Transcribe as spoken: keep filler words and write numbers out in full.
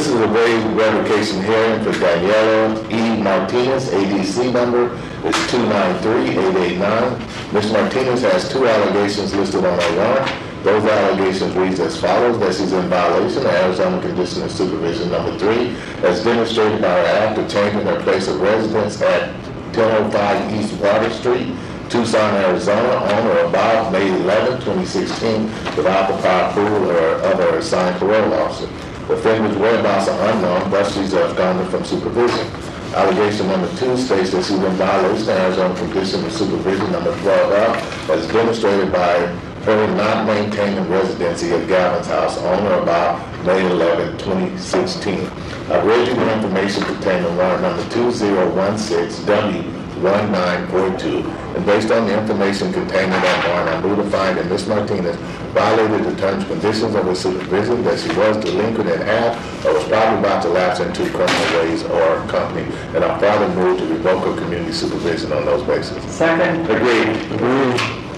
this is a waived revocation hearing for Daniela E. Martinez. A D C number is two nine three eight eight nine. Miz Martinez has two allegations listed on her warrant. Those allegations read as follows: that she's in violation of Arizona Condition of Supervision number three, as demonstrated by her act of changing her place of residence at ten oh five East Water Street, Tucson, Arizona, on or about May eleventh, twenty sixteen, without the prior approval or of her assigned parole officer. The offender's whereabouts are unknown, thus she's absconded from supervision. Allegation number two states that she's in violation of Arizona Condition of Supervision number twelve F, as demonstrated by her not maintaining residency at Gavin's house on or about May eleventh, twenty sixteen. I've read you the information contained in warrant number two zero one six W one nine four two, and based on the information contained in that warrant, I move to find that Miz Martinez violated the terms and conditions of her supervision, that she was delinquent in half or was probably about to lapse into criminal ways or company, and I further move to revoke her community supervision on those bases. Second. Agreed. Agreed.